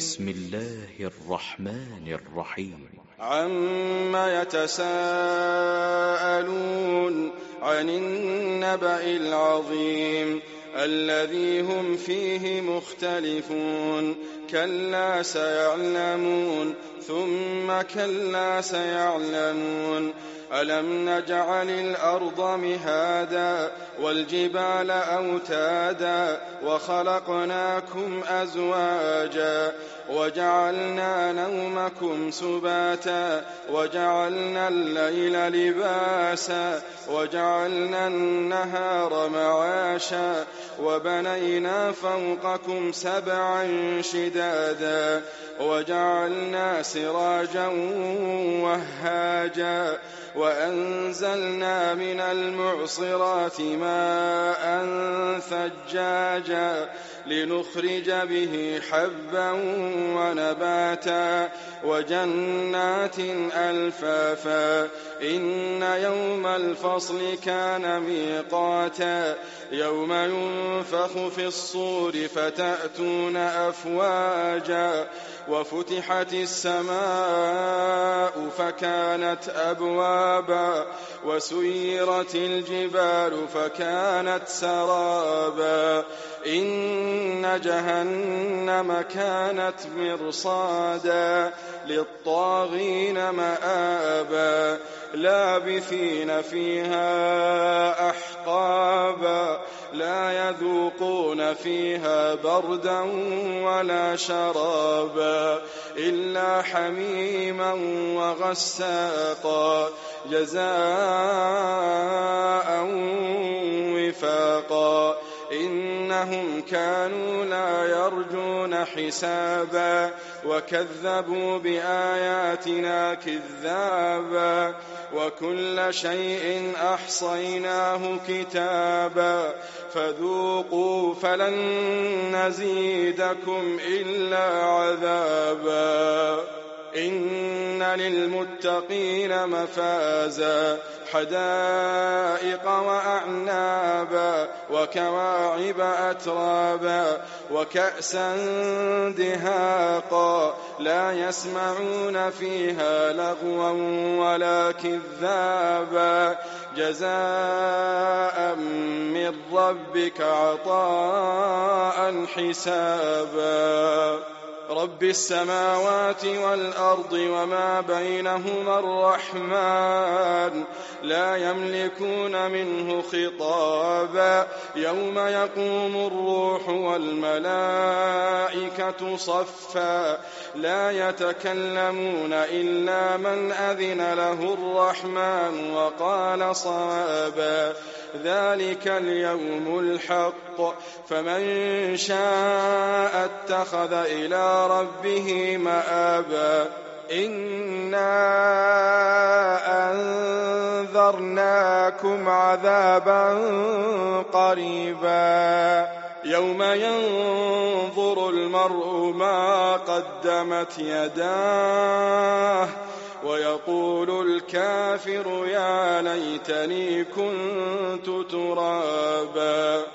بسم الله الرحمن الرحيم. عما يتساءلون عن النبأ العظيم الذي هم فيه مختلفون كلا سيعلمون ثم كلا سيعلمون ألم نجعل الأرض مهادا والجبال أوتادا وخلقناكم أزواجا وجعلنا نومكم سباتا وجعلنا الليل لباسا وجعلنا النهار معاشا وبنينا فوقكم سبعا شدادا وجعلنا سراجا وهاجا وأنزلنا من المعصرات ماء ثجاجا لنخرج به حبا ونباتا وجنات ألفافا إن يوم الفصل كان ميقاتا يوم ينفخ في الصور فتأتون أفواجا وفتحت السماء فكانت أبوابا وسيرت الجبال فكانت سرابا إن جهنم كانت مرصادا للطاغين مآبا لابثين فيها أحقابا لا يذوقون فيها بردا ولا شرابا إلا حميما وغساقا جزاء وفاقا إنهم كانوا لا يرجون حسابا وكذبوا بآياتنا كذابا وكل شيء أحصيناه كتابا فذوقوا فلن نزيدكم إلا عذابا إن للمتقين مفازا حدائق وأعنابا وكواعب أترابا وكأسا دهاقا لا يسمعون فيها لغوا ولا كذابا جزاء من ربك عطاء حسابا رب السماوات والأرض وما بينهما الرحمن لا يملكون منه خطابا يوم يقوم الروح والملائكة صفا لا يتكلمون إلا من أذن له الرحمن وقال صوابا ذلك اليوم الحق فمن شاء اتخذ إلى ربه مآبا إنا أنذرناكم عذابا قريبا يوم ينظر المرء ما قدمت يداه ويقول الكافر يا ليتني كنت ترابا.